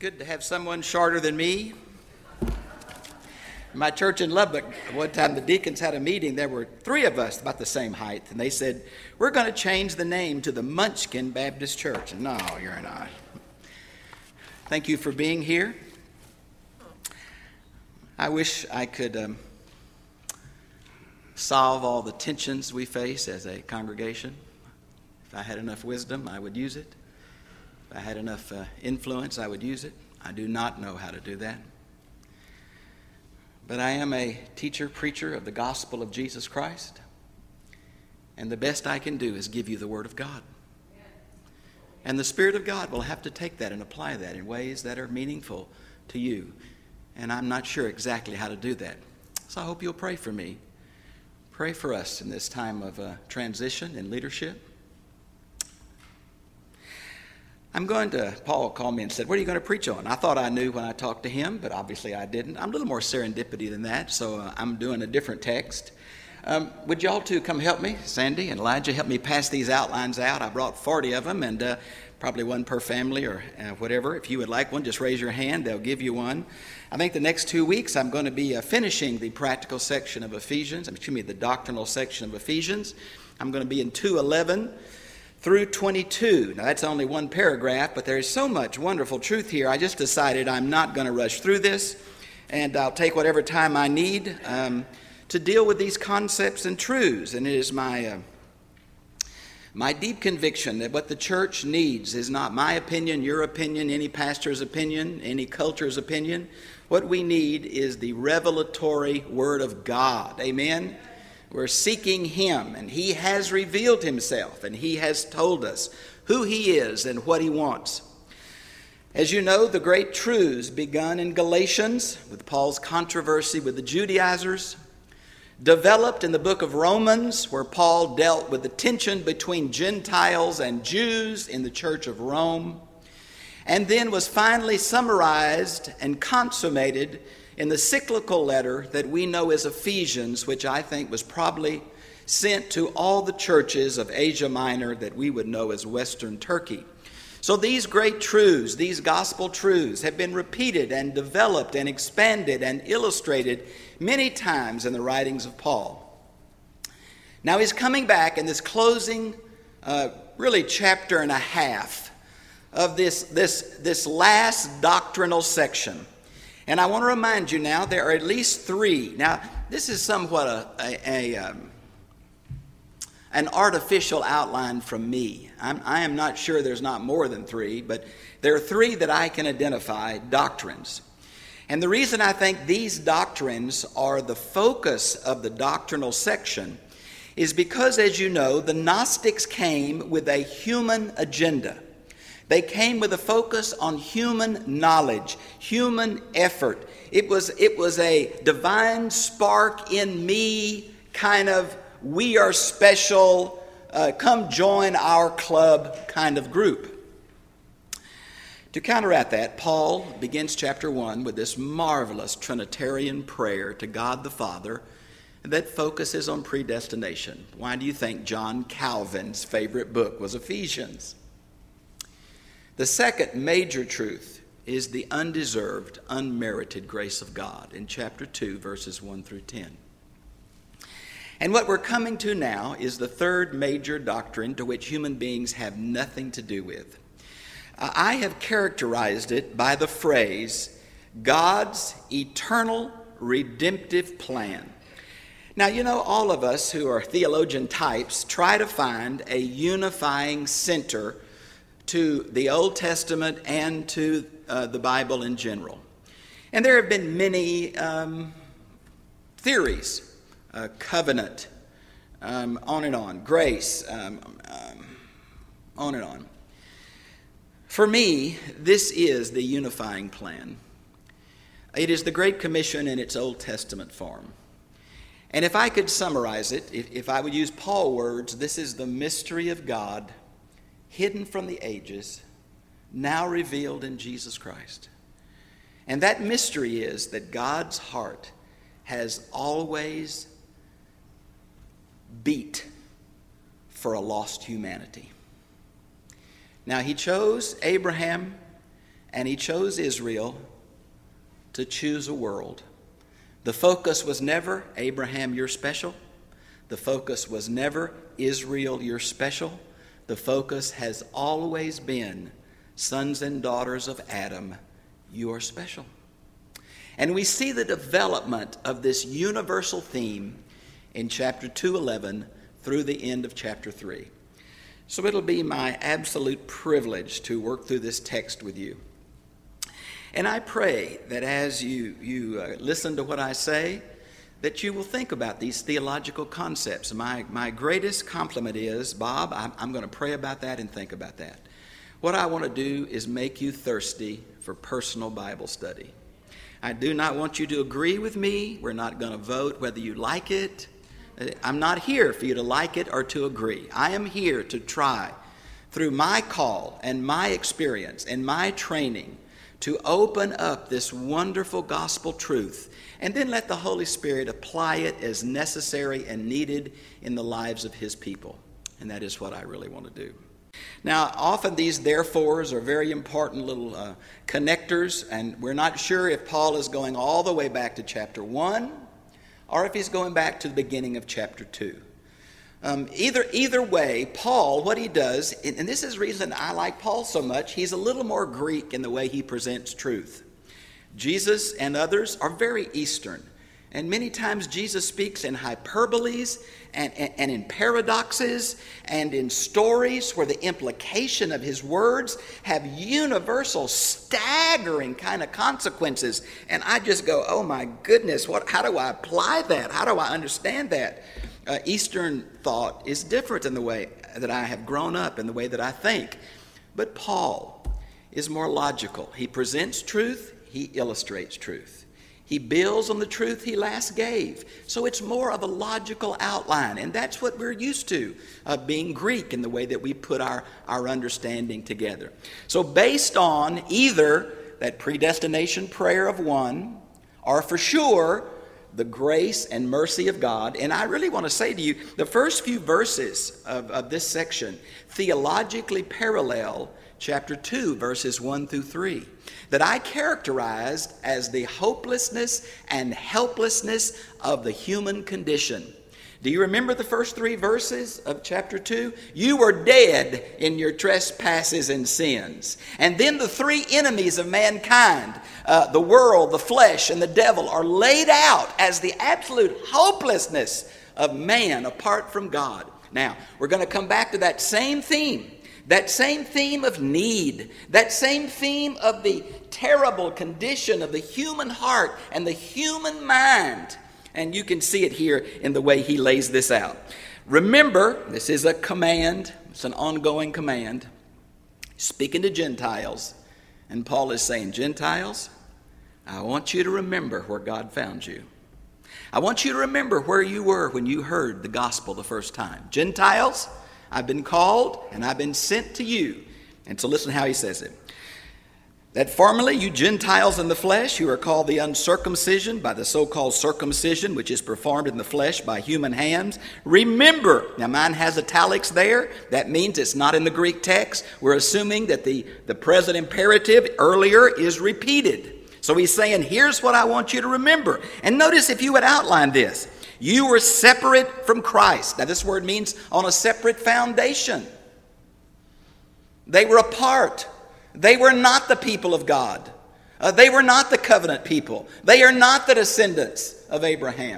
good to have someone shorter than me. In my church in Lubbock, one time the deacons had a meeting. There were three of us about the same height, and they said, we're going to change the name to the Munchkin Baptist Church. And no, you're not. Thank you for being here. I wish I could solve all the tensions we face as a congregation. If I had enough wisdom, I would use it. If I had enough influence, I would use it. I do not know how to do that. But I am a teacher, preacher of the gospel of Jesus Christ. And the best I can do is give you the Word of God. And the Spirit of God will have to take that and apply that in ways that are meaningful to you. And I'm not sure exactly how to do that. So I hope you'll pray for me. Pray for us in this time of transition in leadership. Paul called me and said, what are you going to preach on? I thought I knew when I talked to him, but obviously I didn't. I'm a little more serendipity than that, so I'm doing a different text. Would y'all two come help me? Sandy and Elijah, help me pass these outlines out. I brought 40 of them, and probably one per family or whatever. If you would like one, just raise your hand. They'll give you one. I think the next 2 weeks I'm going to be finishing the practical section of Ephesians. The doctrinal section of Ephesians. I'm going to be in 2:11 through 22. Now, that's only one paragraph, but there is so much wonderful truth here. I just decided I'm not going to rush through this, and I'll take whatever time I need to deal with these concepts and truths. And it is my deep conviction that what the church needs is not my opinion, your opinion, any pastor's opinion, any culture's opinion. What we need is the revelatory Word of God. Amen? We're seeking Him, and He has revealed Himself, and He has told us who He is and what He wants. As you know, the great truths begun in Galatians with Paul's controversy with the Judaizers, developed in the book of Romans, where Paul dealt with the tension between Gentiles and Jews in the church of Rome, and then was finally summarized and consummated in the cyclical letter that we know as Ephesians, which I think was probably sent to all the churches of Asia Minor that we would know as Western Turkey. So these great truths, these gospel truths, have been repeated and developed and expanded and illustrated many times in the writings of Paul. Now he's coming back in this closing, really chapter and a half of this last doctrinal section. And I want to remind you now, there are at least three. Now, this is somewhat an artificial outline from me. I am not sure there's not more than three, but there are three that I can identify, doctrines. And the reason I think these doctrines are the focus of the doctrinal section is because, as you know, the Gnostics came with a human agenda. They came with a focus on human knowledge, human effort. It was a divine spark in me kind of, we are special, come join our club kind of group. To counteract that, Paul begins chapter 1 with this marvelous Trinitarian prayer to God the Father that focuses on predestination. Why do you think John Calvin's favorite book was Ephesians? The second major truth is the undeserved, unmerited grace of God in chapter 2, verses 1 through 10. And what we're coming to now is the third major doctrine to which human beings have nothing to do with. I have characterized it by the phrase, God's eternal redemptive plan. Now, you know, all of us who are theologian types try to find a unifying center to the Old Testament and to the Bible in general. And there have been many theories, covenant, on and on, grace, on and on. For me, this is the unifying plan. It is the Great Commission in its Old Testament form. And if I could summarize it, if I would use Paul's words, this is the mystery of God, hidden from the ages, now revealed in Jesus Christ. And that mystery is that God's heart has always beat for a lost humanity. Now, He chose Abraham and he chose Israel to choose a world. The focus was never, Abraham, you're special. The focus was never, Israel, you're special. The focus has always been, sons and daughters of Adam, you are special. And we see the development of this universal theme in chapter 2:11 through the end of chapter 3. So it'll be my absolute privilege to work through this text with you. And I pray that as you listen to what I say, that you will think about these theological concepts. My greatest compliment is, Bob, I'm going to pray about that and think about that. What I want to do is make you thirsty for personal Bible study. I do not want you to agree with me. We're not going to vote whether you like it. I'm not here for you to like it or to agree. I am here to try, through my call and my experience and my training, to open up this wonderful gospel truth and then let the Holy Spirit apply it as necessary and needed in the lives of his people. And that is what I really want to do. Now, often these therefores are very important little connectors, and we're not sure if Paul is going all the way back to chapter 1 or if he's going back to the beginning of chapter 2. Either way, Paul, what he does, and this is the reason I like Paul so much, he's a little more Greek in the way he presents truth. Jesus and others are very Eastern. And many times Jesus speaks in hyperboles and in paradoxes and in stories where the implication of his words have universal, staggering kind of consequences. And I just go, oh my goodness, how do I apply that? How do I understand that? Eastern thought is different in the way that I have grown up, in the way that I think. But Paul is more logical. He presents truth, he illustrates truth. He builds on the truth he last gave. So it's more of a logical outline. And that's what we're used to, being Greek in the way that we put our understanding together. So based on either that predestination prayer of one, or for sure, the grace and mercy of God. And I really want to say to you, the first few verses of this section theologically parallel chapter 2, verses 1 through 3, that I characterized as the hopelessness and helplessness of the human condition. Do you remember the first 3 verses of chapter 2? You were dead in your trespasses and sins. And then the 3 enemies of mankind, the world, the flesh, and the devil, are laid out as the absolute hopelessness of man apart from God. Now, we're going to come back to that same theme. That same theme of need, that same theme of the terrible condition of the human heart and the human mind. And you can see it here in the way he lays this out. Remember, this is a command. It's an ongoing command. Speaking to Gentiles. And Paul is saying, Gentiles, I want you to remember where God found you. I want you to remember where you were when you heard the gospel the first time. Gentiles, I've been called and I've been sent to you. And so listen how he says it. That formerly you Gentiles in the flesh, who are called the uncircumcision by the so-called circumcision, which is performed in the flesh by human hands. Remember, now mine has italics there. That means it's not in the Greek text. We're assuming that the present imperative earlier is repeated. So he's saying, here's what I want you to remember. And notice if you would outline this. You were separate from Christ. Now this word means on a separate foundation. They were apart. They were not the people of God. They were not the covenant people. They are not the descendants of Abraham.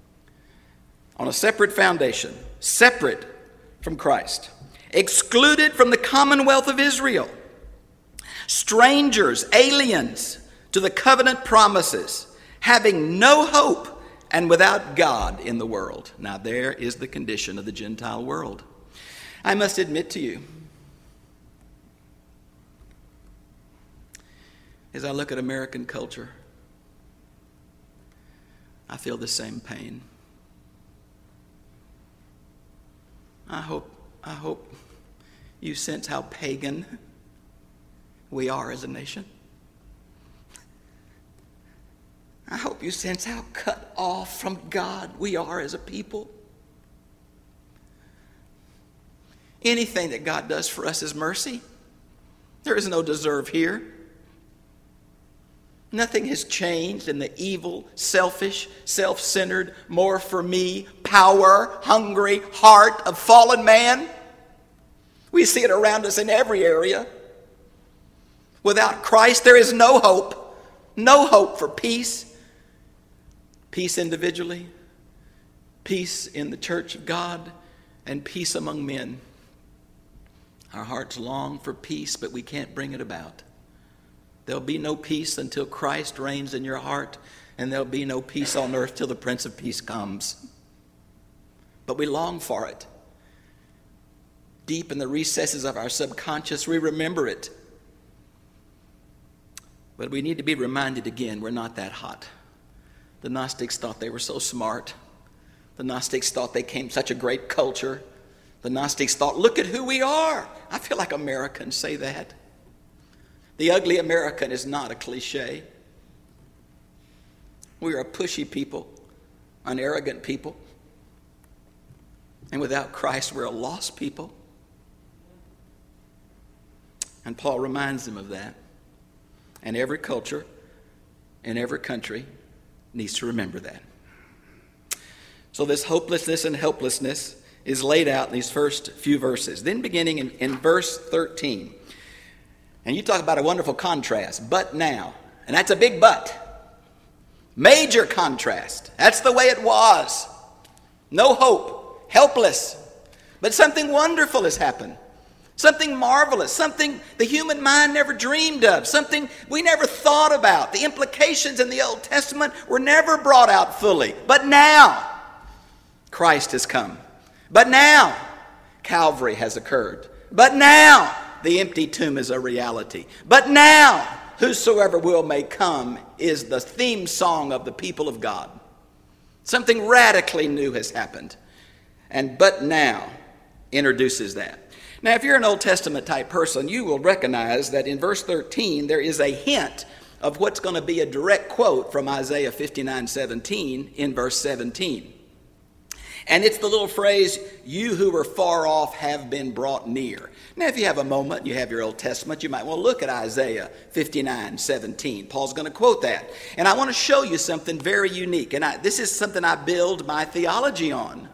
On a separate foundation. Separate from Christ. Excluded from the commonwealth of Israel. Strangers, aliens to the covenant promises. Having no hope and without God in the world. Now there is the condition of the Gentile world. I must admit to you, as I look at American culture, I feel the same pain. I hope you sense how pagan we are as a nation. I hope you sense how cut off from God we are as a people. Anything that God does for us is mercy. There is no deserve here. Nothing has changed in the evil, selfish, self-centered, more for me, power, hungry heart of fallen man. We see it around us in every area. Without Christ, there is no hope. No hope for peace. Peace individually, peace in the church of God, and peace among men. Our hearts long for peace, but we can't bring it about. There'll be no peace until Christ reigns in your heart, and there'll be no peace on earth till the Prince of Peace comes. But we long for it. Deep in the recesses of our subconscious, we remember it. But we need to be reminded again, we're not that hot. The Gnostics thought they were so smart. The Gnostics thought they came such a great culture. The Gnostics thought, look at who we are. I feel like Americans say that. The ugly American is not a cliche. We are a pushy people, an arrogant people. And without Christ, we're a lost people. And Paul reminds them of that. And every culture in every country needs to remember that. So this hopelessness and helplessness is laid out in these first few verses. Then beginning in verse 13. And you talk about a wonderful contrast. But now. And that's a big but. Major contrast. That's the way it was. No hope. Helpless. But something wonderful has happened. Something marvelous. Something the human mind never dreamed of. Something we never thought about. The implications in the Old Testament were never brought out fully. But now, Christ has come. But now, Calvary has occurred. But now, the empty tomb is a reality. But now, whosoever will may come is the theme song of the people of God. Something radically new has happened. And but now introduces that. Now, if you're an Old Testament type person, you will recognize that in verse 13 there is a hint of what's going to be a direct quote from Isaiah 59:17 in verse 17. And it's the little phrase, you who were far off have been brought near. Now, if you have a moment, you have your Old Testament, you might want to look at Isaiah 59:17. Paul's going to quote that. And I want to show you something very unique. And this is something I build my theology on.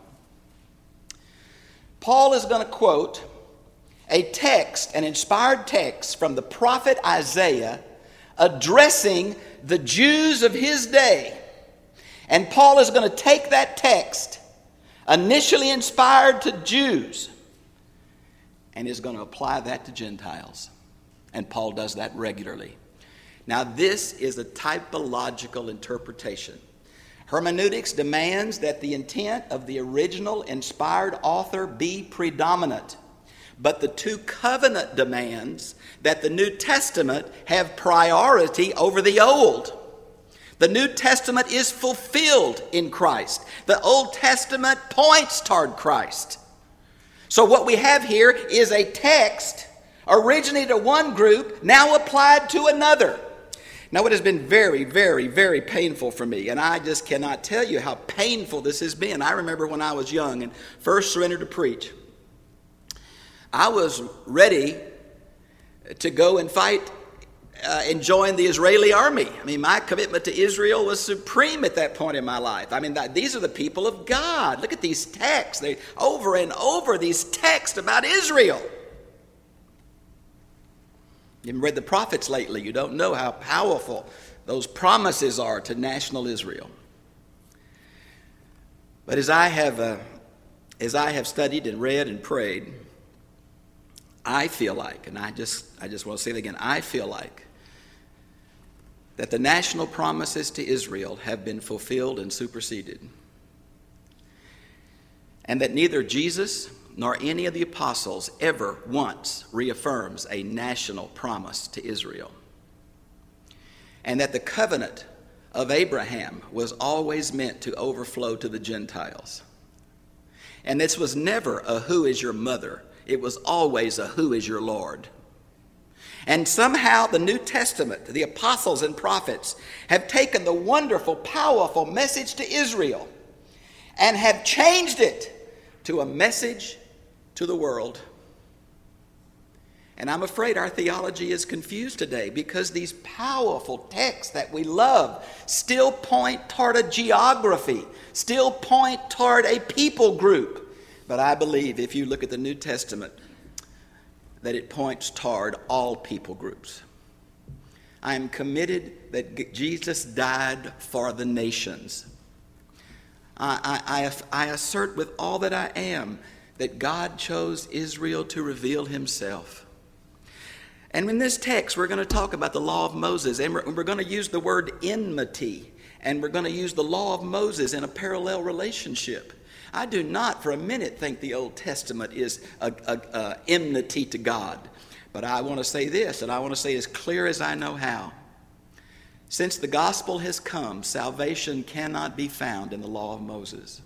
Paul is going to quote a text, an inspired text from the prophet Isaiah addressing the Jews of his day. And Paul is going to take that text, initially inspired to Jews, and is going to apply that to Gentiles. And Paul does that regularly. Now, this is a typological interpretation. Hermeneutics demands that the intent of the original inspired author be predominant. But the two covenant demands that the New Testament have priority over the Old. The New Testament is fulfilled in Christ. The Old Testament points toward Christ. So what we have here is a text originated to one group, now applied to another. Now, it has been very, very, very painful for me, and I just cannot tell you how painful this has been. I remember when I was young and first surrendered to preach, I was ready to go and fight and join the Israeli army. I mean, my commitment to Israel was supreme at that point in my life. I mean, these are the people of God. Look at these texts. They over and over these texts about Israel. You haven't read the prophets lately. You don't know how powerful those promises are to national Israel. But as I have studied and read and prayed, I feel like, and I just want to say it again, I feel like that the national promises to Israel have been fulfilled and superseded. And that neither Jesus nor any of the apostles ever once reaffirms a national promise to Israel. And that the covenant of Abraham was always meant to overflow to the Gentiles. And this was never a who is your mother. It was always a who is your Lord. And somehow the New Testament, the apostles and prophets, have taken the wonderful, powerful message to Israel and have changed it to a message to the world. And I'm afraid our theology is confused today because these powerful texts that we love still point toward a geography, still point toward a people group. But I believe if you look at the New Testament, that it points toward all people groups. I am committed that Jesus died for the nations. I assert with all that I am that God chose Israel to reveal himself. And in this text, we're going to talk about the law of Moses, and we're going to use the word enmity, and we're going to use the law of Moses in a parallel relationship. I do not for a minute think the Old Testament is enmity to God. But I want to say this, and I want to say as clear as I know how. Since the gospel has come, salvation cannot be found in the law of Moses.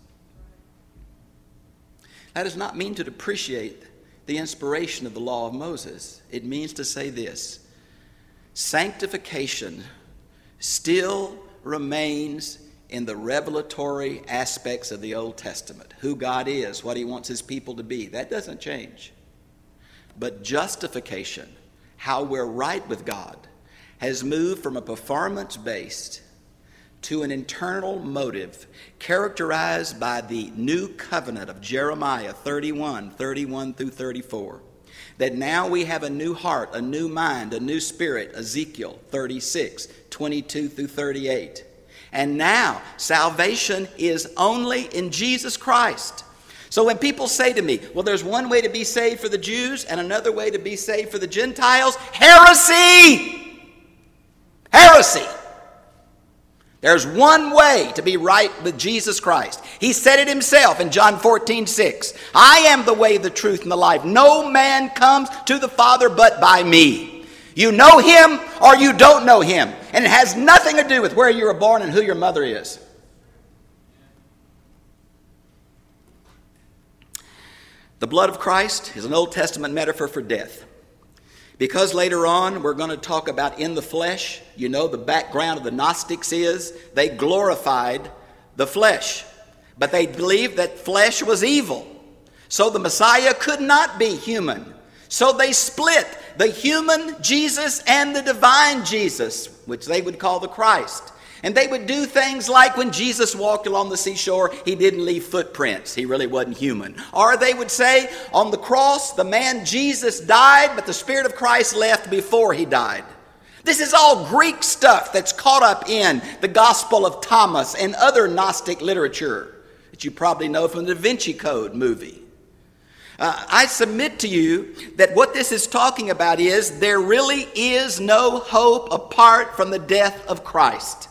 That does not mean to depreciate the inspiration of the law of Moses. It means to say this: sanctification still remains in the revelatory aspects of the Old Testament. Who God is, what he wants his people to be, that doesn't change. But justification, how we're right with God, has moved from a performance-based to an internal motive characterized by the new covenant of Jeremiah 31 through 34. That now we have a new heart, a new mind, a new spirit, Ezekiel 36, 22 through 38. And now salvation is only in Jesus Christ. So when people say to me, well, there's one way to be saved for the Jews and another way to be saved for the Gentiles, heresy! Heresy! There's one way to be right with Jesus Christ. He said it himself in John 14:6. I am the way, the truth, and the life. No man comes to the Father but by me. You know him or you don't know him. And it has nothing to do with where you were born and who your mother is. The blood of Christ is an Old Testament metaphor for death. Because later on we're going to talk about in the flesh, you know, the background of the Gnostics is they glorified the flesh. But they believed that flesh was evil. So the Messiah could not be human. So they split the human Jesus and the divine Jesus, which they would call the Christ. And they would do things like when Jesus walked along the seashore, he didn't leave footprints. He really wasn't human. Or they would say on the cross, the man Jesus died, but the Spirit of Christ left before he died. This is all Greek stuff that's caught up in the Gospel of Thomas and other Gnostic literature that you probably know from the Da Vinci Code movie. I submit to you that what this is talking about is there really is no hope apart from the death of Christ.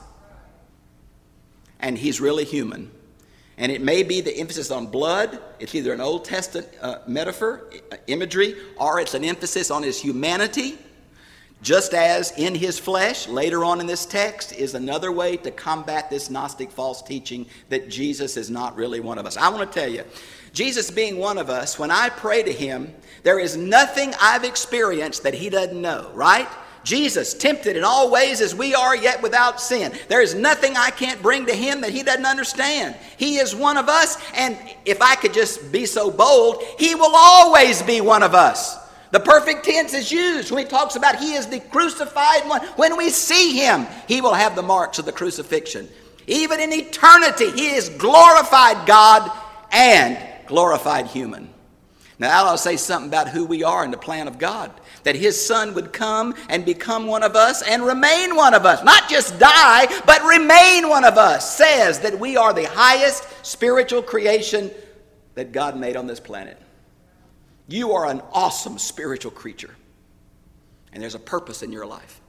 And he's really human. And it may be the emphasis on blood. It's either an Old Testament metaphor, imagery, or it's an emphasis on his humanity. Just as in his flesh, later on in this text, is another way to combat this Gnostic false teaching that Jesus is not really one of us. I want to tell you, Jesus being one of us, when I pray to him, there is nothing I've experienced that he doesn't know, right? Jesus, tempted in all ways as we are, yet without sin. There is nothing I can't bring to him that he doesn't understand. He is one of us, and if I could just be so bold, he will always be one of us. The perfect tense is used when he talks about he is the crucified one. When we see him, he will have the marks of the crucifixion. Even in eternity, he is glorified God and glorified human. Now, I'll say something about who we are in the plan of God. That his son would come and become one of us and remain one of us. Not just die, but remain one of us. Says that we are the highest spiritual creation that God made on this planet. You are an awesome spiritual creature. And there's a purpose in your life.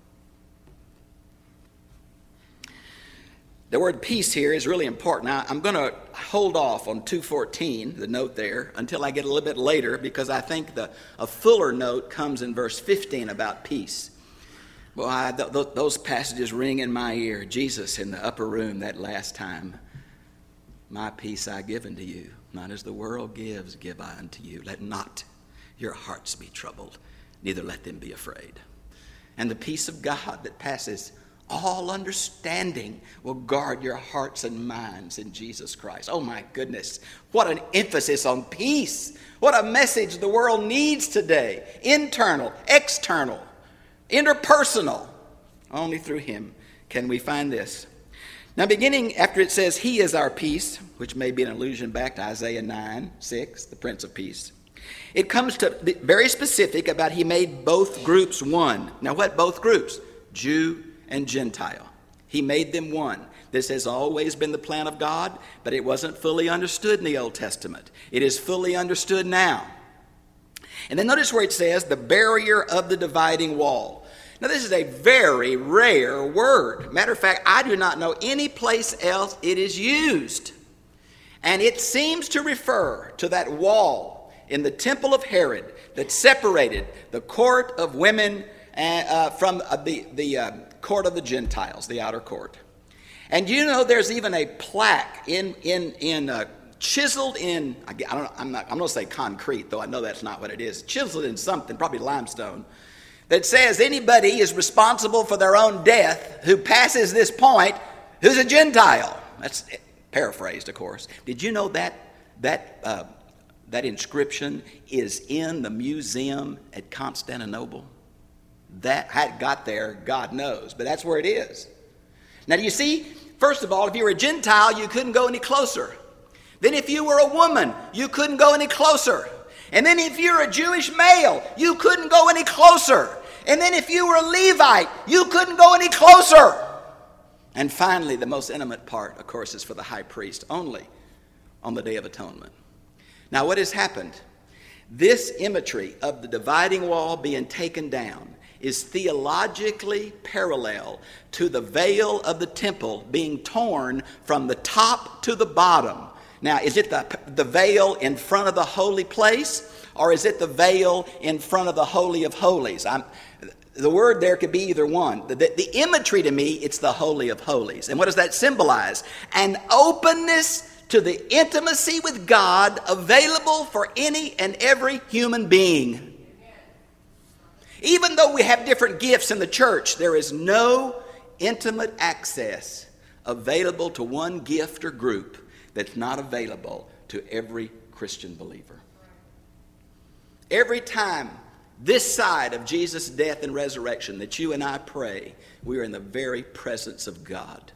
The word peace here is really important. Now, I'm going to hold off on 2:14, the note there, until I get a little bit later, because I think a fuller note comes in verse 15 about peace. Well, those passages ring in my ear. Jesus in the upper room that last time. My peace I give unto you, not as the world gives, give I unto you. Let not your hearts be troubled, neither let them be afraid. And the peace of God that passes all understanding will guard your hearts and minds in Jesus Christ. Oh my goodness, what an emphasis on peace. What a message the world needs today. Internal, external, interpersonal. Only through him can we find this. Now, beginning after it says, he is our peace, which may be an allusion back to Isaiah 9:6, the Prince of Peace. It comes to be very specific about he made both groups one. Now, what both groups? Jew and Gentile. He made them one. This has always been the plan of God, but it wasn't fully understood in the Old Testament. It is fully understood now. And then notice where it says, the barrier of the dividing wall. Now, this is a very rare word. Matter of fact, I do not know any place else it is used. And it seems to refer to that wall in the temple of Herod that separated the court of women from the court of the Gentiles, the outer court. And you know, there's even a plaque chiseled in, I'm going to say concrete, though I know that's not what it is, chiseled in something, probably limestone, that says anybody is responsible for their own death who passes this point who's a Gentile. That's paraphrased, of course. Did you know that inscription is in the museum at Constantinople? That how it got there, God knows, but that's where it is. Now, do you see? First of all, if you were a Gentile, you couldn't go any closer. Then if you were a woman, you couldn't go any closer. And then if you're a Jewish male, you couldn't go any closer. And then if you were a Levite, you couldn't go any closer. And finally, the most intimate part, of course, is for the high priest only on the Day of Atonement. Now, what has happened? This imagery of the dividing wall being taken down is theologically parallel to the veil of the temple being torn from the top to the bottom. Now, is it the veil in front of the holy place, or is it the veil in front of the Holy of Holies? The word there could be either one. The imagery to me, it's the Holy of Holies. And what does that symbolize? An openness to the intimacy with God available for any and every human being. Even though we have different gifts in the church, there is no intimate access available to one gift or group that's not available to every Christian believer. Every time this side of Jesus' death and resurrection that you and I pray, we are in the very presence of God.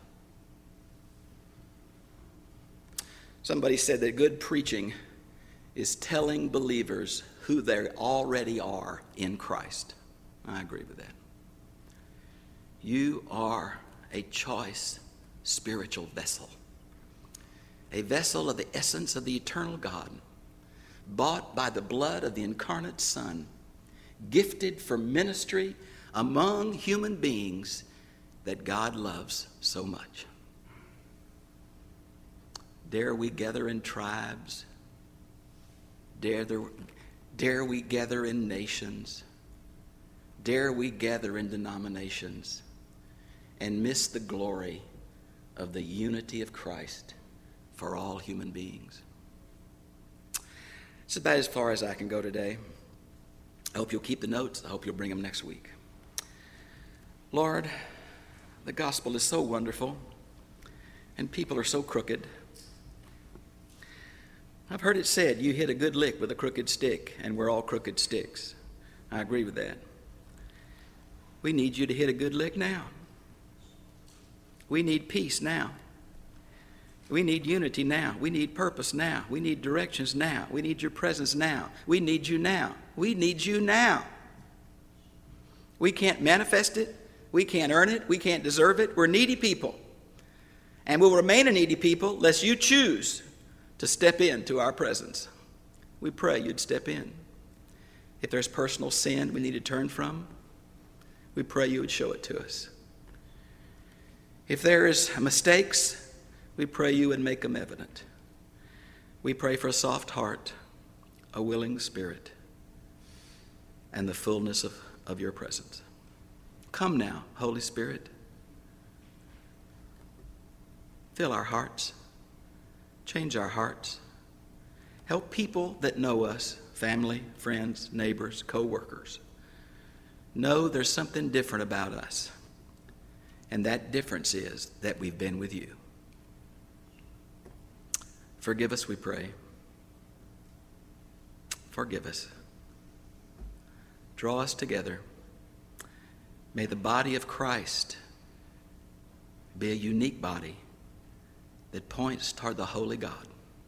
Somebody said that good preaching is telling believers who they already are in Christ. I agree with that. You are a choice spiritual vessel. A vessel of the essence of the eternal God, bought by the blood of the incarnate Son, gifted for ministry among human beings that God loves so much. Dare we gather in tribes? Dare we gather in nations? Dare we gather in denominations and miss the glory of the unity of Christ for all human beings? It's about as far as I can go today. I hope you'll keep the notes. I hope you'll bring them next week. Lord, the gospel is so wonderful, and people are so crooked. I've heard it said, you hit a good lick with a crooked stick, and we're all crooked sticks. I agree with that. We need you to hit a good lick now. We need peace now. We need unity now. We need purpose now. We need directions now. We need your presence now. We need you now. We need you now. We can't manifest it. We can't earn it. We can't deserve it. We're needy people. And we'll remain a needy people lest you choose to step into our presence. We pray you'd step in. If there's personal sin we need to turn from, we pray you would show it to us. If there is mistakes, we pray you would make them evident. We pray for a soft heart, a willing spirit, and the fullness of your presence. Come now, Holy Spirit. Fill our hearts. Change our hearts. Help people that know us, family, friends, neighbors, co-workers, know there's something different about us. And that difference is that we've been with you. Forgive us, we pray. Forgive us. Draw us together. May the body of Christ be a unique body that points toward the holy God.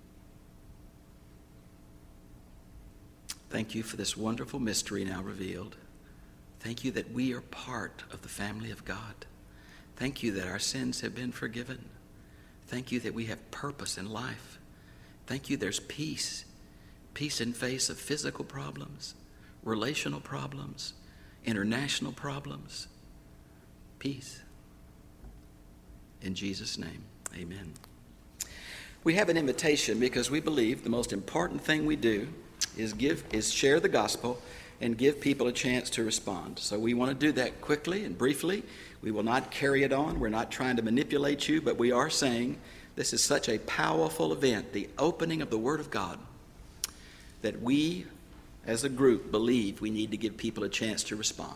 Thank you for this wonderful mystery now revealed. Thank you that we are part of the family of God. Thank you that our sins have been forgiven. Thank you that we have purpose in life. Thank you there's peace. Peace in face of physical problems, relational problems, international problems. Peace. In Jesus' name, amen. We have an invitation because we believe the most important thing we do is share the gospel and give people a chance to respond. So we want to do that quickly and briefly. We will not carry it on. We're not trying to manipulate you, but we are saying this is such a powerful event, the opening of the Word of God, that we as a group believe we need to give people a chance to respond.